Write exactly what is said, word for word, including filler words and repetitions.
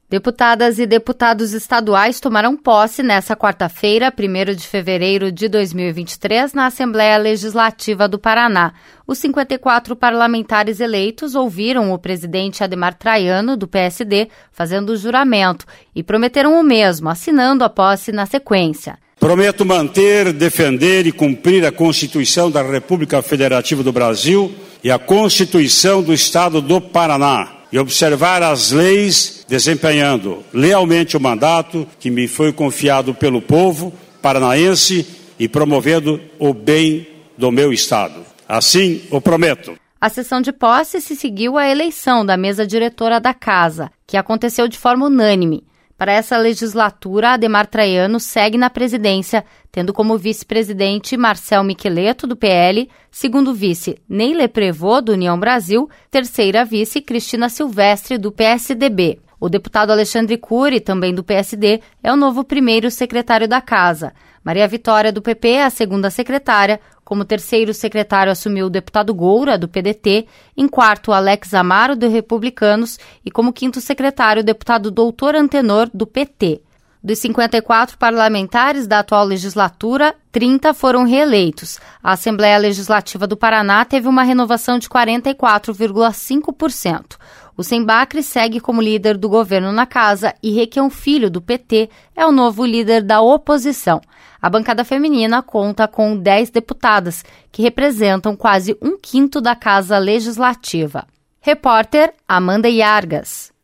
Deputadas e deputados estaduais tomaram posse nesta quarta-feira, primeiro de fevereiro de dois mil e vinte e três, na Assembleia Legislativa do Paraná. Os cinquenta e quatro parlamentares eleitos ouviram o presidente Adhemar Traiano, do P S D, fazendo o juramento e prometeram o mesmo, assinando a posse na sequência. Prometo manter, defender e cumprir a Constituição da República Federativa do Brasil e a Constituição do Estado do Paraná, e observar as leis, desempenhando lealmente o mandato que me foi confiado pelo povo paranaense e promovendo o bem do meu Estado. Assim, o prometo. A sessão de posse se seguiu à eleição da mesa diretora da Casa, que aconteceu de forma unânime. Para essa legislatura, Adhemar Traiano segue na presidência, tendo como vice-presidente Marcel Miqueleto, do P L, segundo vice Neile Prevot, do União Brasil, terceira vice Cristina Silvestre, do P S D B. O deputado Alexandre Cury, também do P S D, é o novo primeiro secretário da Casa. Maria Vitória, do P P, é a segunda secretária. Como terceiro secretário assumiu o deputado Goura, do P D T. Em quarto, Alex Amaro, do Republicanos. E como quinto secretário, o deputado Doutor Antenor, do P T. Dos cinquenta e quatro parlamentares da atual legislatura, trinta foram reeleitos. A Assembleia Legislativa do Paraná teve uma renovação de quarenta e quatro vírgula cinco por cento. O Sembacre segue como líder do governo na Casa e Requião Filho, do P T, é o novo líder da oposição. A bancada feminina conta com dez deputadas, que representam quase um quinto da Casa Legislativa. Repórter Amanda Iargas.